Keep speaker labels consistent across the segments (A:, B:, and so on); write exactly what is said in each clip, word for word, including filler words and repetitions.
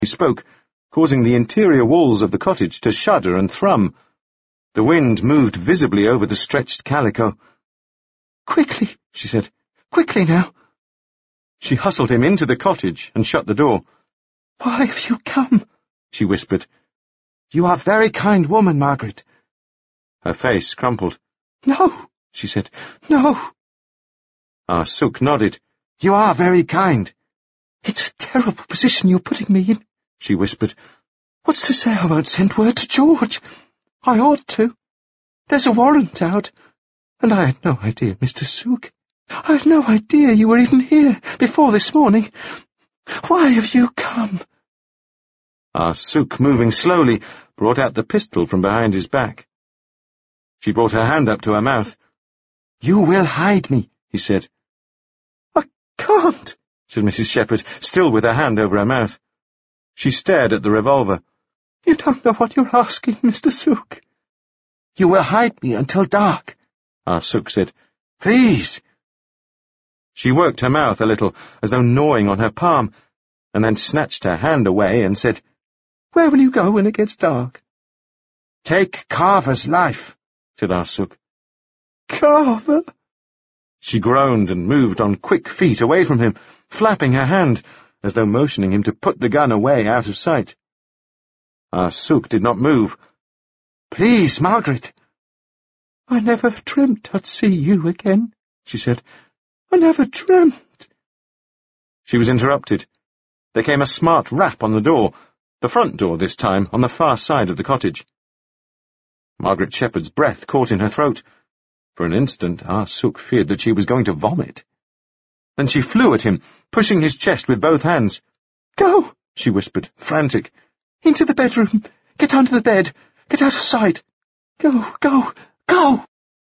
A: He spoke, causing the interior walls of the cottage to shudder and thrum. The wind moved visibly over the stretched calico.
B: "Quickly," she said. "Quickly now."
A: She hustled him into the cottage and shut the door.
B: "Why have you come?"
A: she whispered.
B: "You are a very kind woman, Margaret."
A: Her face crumpled.
B: "No," she said. "No."
A: Ah Suk nodded.
B: "You are very kind." "It's a terrible position you're putting me in," she whispered. "What's to say I won't send word to George? I ought to. There's a warrant out, and I had no idea, Mister Suk. I had no idea you were even here before this morning. Why have you come?"
A: Ah Suk, moving slowly, brought out the pistol from behind his back. She brought her hand up to her mouth.
B: "You will hide me," he said. "I can't," said Missus Shepherd, still with her hand over her mouth.
A: She stared at the revolver.
B: "You don't know what you're asking, Mister Suk." "You will hide me until dark,"
A: Ah Suk said.
B: "Please."
A: She worked her mouth a little, as though gnawing on her palm, and then snatched her hand away and said,
B: "Where will you go when it gets dark?"
A: "Take Carver's life," said Ah Suk.
B: "Carver?"
A: She groaned and moved on quick feet away from him, flapping her hand, as though motioning him to put the gun away out of sight. Ah Suk did not move.
B: "Please, Margaret." "I never dreamt I'd see you again," she said. "I never dreamt."
A: She was interrupted. There came a smart rap on the door, the front door this time, on the far side of the cottage. Margaret Shepherd's breath caught in her throat. For an instant, Ah Suk feared that she was going to vomit. Then she flew at him, pushing his chest with both hands.
B: "Go,"
A: she whispered, frantic.
B: "Into the bedroom. Get under the bed. Get out of sight. Go, go, go!"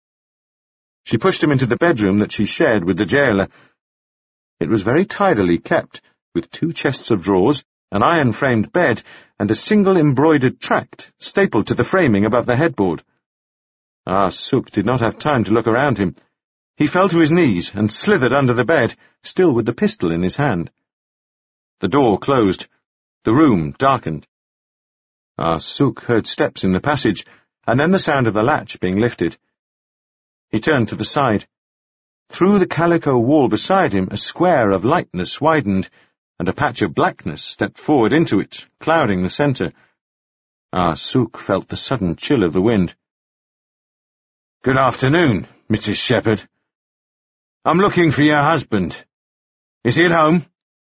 A: She pushed him into the bedroom that she shared with the jailer. It was very tidily kept, with two chests of drawers, an iron-framed bed, and a single embroidered tract stapled to the framing above the headboard. Ah Suk did not have time to look around him. He fell to his knees and slithered under the bed, still with the pistol in his hand. The door closed. The room darkened. Ah Suk heard steps in the passage, and then the sound of the latch being lifted. He turned to the side. Through the calico wall beside him a square of lightness widened, and a patch of blackness stepped forward into it, clouding the centre. Ah Suk felt the sudden chill of the wind. "Good afternoon, Missus Shepherd. I'm looking for your husband. Is he at home?"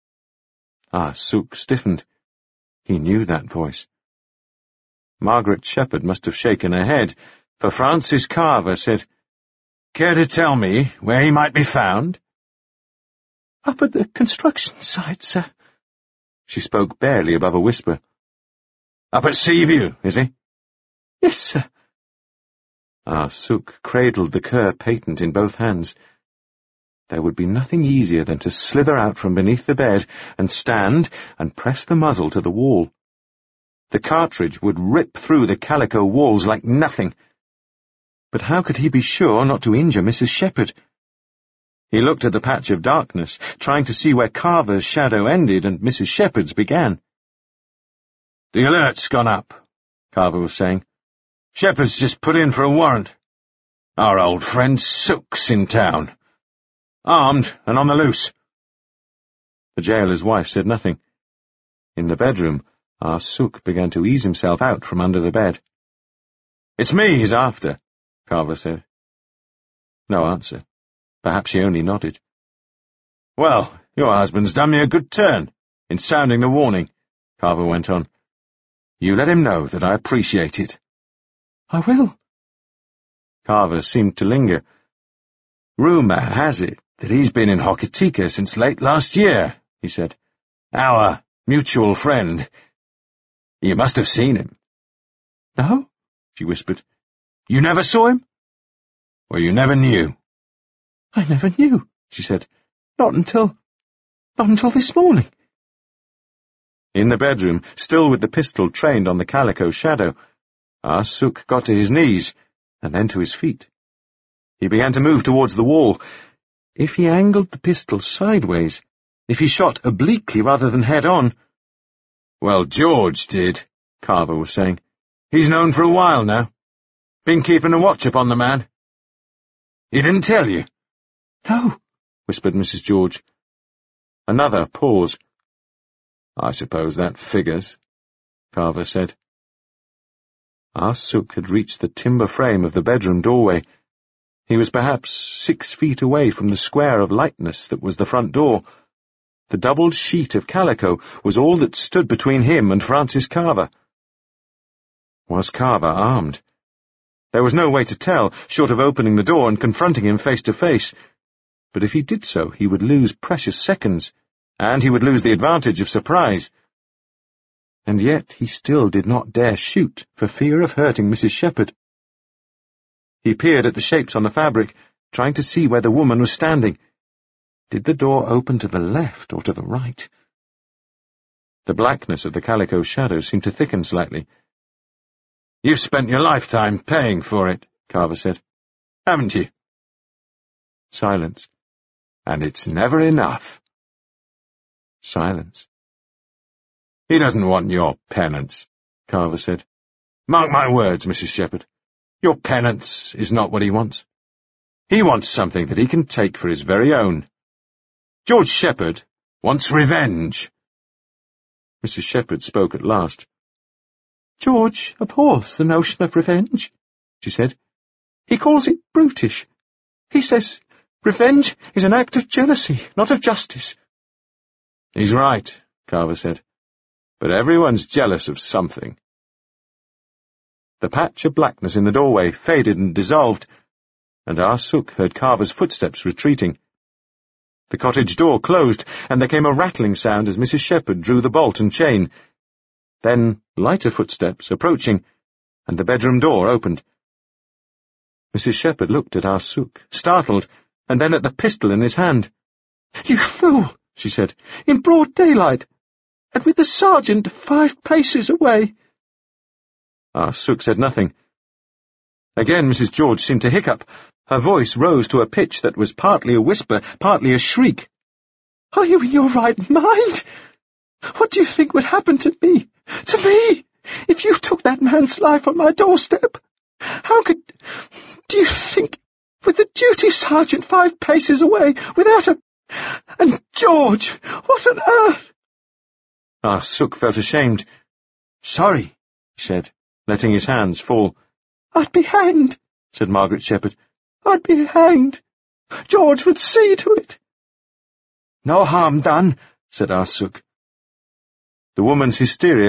A: Ah Suk stiffened. He knew that voice. Margaret Shepherd must have shaken her head, for Francis Carver said, "Care to tell me where he might be found?"
B: "Up at the construction site, sir."
A: She spoke barely above a whisper. "Up at Seaview, is he?"
B: "Yes, sir."
A: Ah Suk cradled the Kerr patent in both hands. There would be nothing easier than to slither out from beneath the bed and stand and press the muzzle to the wall. The cartridge would rip through the calico walls like nothing. But how could he be sure not to injure Missus Shepherd? He looked at the patch of darkness, trying to see where Carver's shadow ended and Missus Shepherd's began. "The alert's gone up," Carver was saying. "Shepherd's just put in for a warrant. Our old friend Suk's in town. Armed and on the loose." The jailer's wife said nothing. In the bedroom, Ah Suk began to ease himself out from under the bed. "It's me he's after," Carver said. No answer. Perhaps she only nodded. "Well, your husband's done me a good turn, in sounding the warning," Carver went on. "You let him know that I appreciate it."
B: "I will."
A: Carver seemed to linger. "Rumour has it that he's been in Hokitika since late last year," he said. "Our mutual friend. You must have seen him."
B: "No,"
A: she whispered. "You never saw him? Well, you never knew."
B: "I never knew," she said. "Not until... not until this morning."
A: In the bedroom, still with the pistol trained on the calico shadow, Ah Suk got to his knees, and then to his feet. He began to move towards the wall. If he angled the pistol sideways, if he shot obliquely rather than head-on, Well, George did, Carver was saying. He's known for a while now. Been keeping a watch upon the man. He didn't tell you?
B: No,
A: whispered Missus George. Another pause. I suppose that figures, Carver said. Ah Suk had reached the timber frame of the bedroom doorway. He was perhaps six feet away from the square of lightness that was the front door. The doubled sheet of calico was all that stood between him and Francis Carver. Was Carver armed? There was no way to tell, short of opening the door and confronting him face to face. But if he did so, he would lose precious seconds, and he would lose the advantage of surprise. And yet he still did not dare shoot, for fear of hurting Missus Shepherd. He peered at the shapes on the fabric, trying to see where the woman was standing. Did the door open to the left or to the right? The blackness of the calico shadow seemed to thicken slightly. You've spent your lifetime paying for it, Carver said. Haven't you? Silence. And it's never enough. Silence. He doesn't want your penance, Carver said. Mark my words, Missus Shepherd. Your penance is not what he wants. He wants something that he can take for his very own. George Shepherd wants revenge. Missus Shepherd spoke at last.
B: George abhors the notion of revenge, she said. He calls it brutish. He says revenge is an act of jealousy, not of justice.
A: He's right, Carver said. But everyone's jealous of something. The patch of blackness in the doorway faded and dissolved, and Ah Suk heard Carver's footsteps retreating. The cottage door closed, and there came a rattling sound as Missus Shepherd drew the bolt and chain. Then lighter footsteps approaching, and the bedroom door opened. Missus Shepherd looked at Ah Suk, startled, and then at the pistol in his hand.
B: "You fool," she said, "in broad daylight, and with the sergeant five paces away."
A: Ah Suk said nothing. Again Missus George seemed to hiccup. Her voice rose to a pitch that was partly a whisper, partly a shriek.
B: "Are you in your right mind? What do you think would happen to me, to me, if you took that man's life on my doorstep? How could... do you think, with the duty sergeant five paces away, without a... and George, what on earth?"
A: Ah Suk felt ashamed. "Sorry," he said, letting his hands fall.
B: "I'd be hanged," said Margaret Shepherd. "I'd be hanged. George would see to it."
A: "No harm done," said Ah Suk. The woman's hysteria